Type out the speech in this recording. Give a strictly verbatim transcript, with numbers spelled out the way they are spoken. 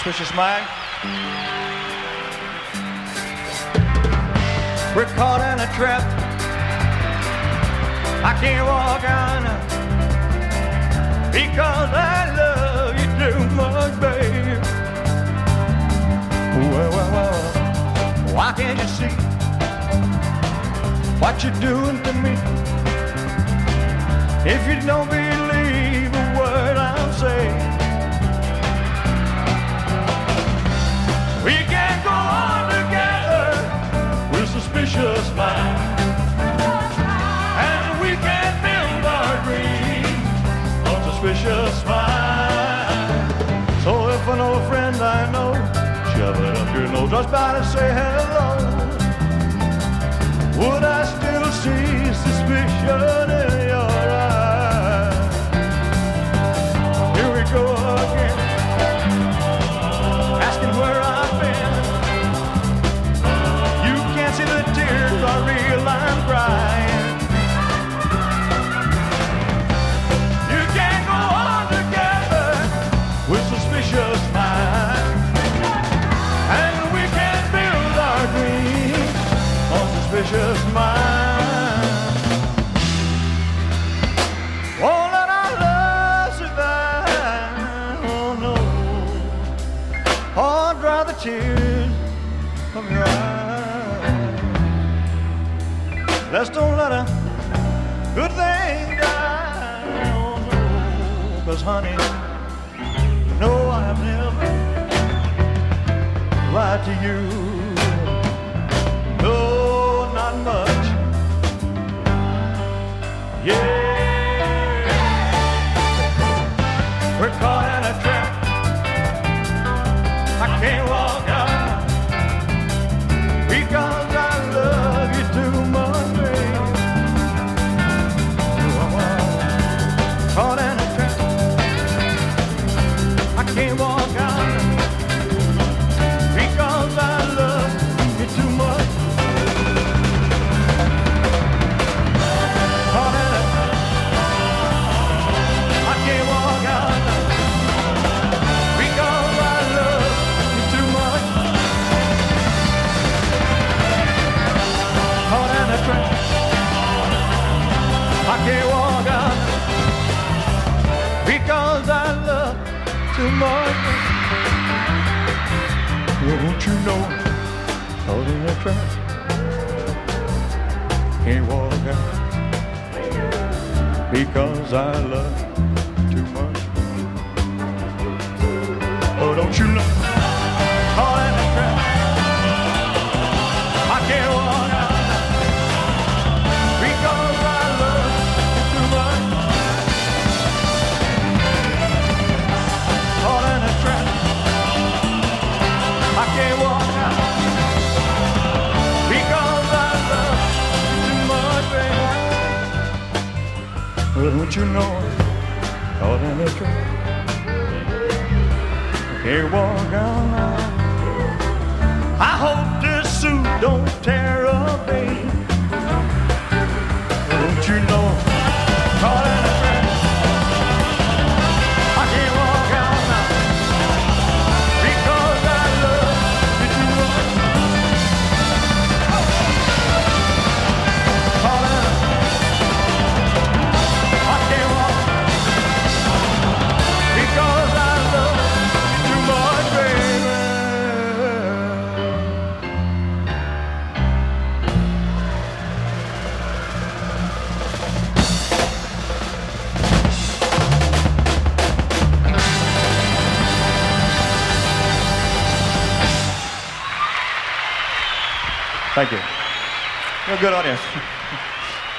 Suspicious Mind. We're caught in a trap. I can't walk on because I love you too much, babe. Well, well, well, why can't you see what you're doing to me? If you don't believe a word I'm saying, we can go on together with suspicious minds, and we can build our dreams on suspicious minds. So if an old friend I know, shove it up your nose, just by to say hello, would I still see suspicion in your eyes? Here we go again, asking where I've been. You can't see the tears are real, I'm crying. You can't go on together with suspicious minds, and we can build our dreams on suspicious minds. Won't let our love survive, oh no. Oh, dry the tears from your eyes. Let's don't let a good thing die, oh no. 'Cause honey, no, I have never lied to you. No, not much. Yeah. We're caught in a trap. I can't walk out because I love you too much, babe. Caught in a trap. I can't walk out because I love you too much. Caught in a trap. I can't walk out because I love you too much. Caught in a trap. I can't walk out because I love too much. Well, won't you know, caught in a trap. Can't walk out because I love too much. Oh, don't you know, caught in a trap. I can't walk out because I love too much. Caught in a trap. I can't walk out because I love too much, baby. Well, don't you know, caught in a trap. I can't walk out now. I hope this suit don't tear up, babe. Don't you know, caught in a trap. I can't walk out now because I love you too much. Caught in a trap. I can't walk because I love you too much, baby. Thank you. You're a good audience.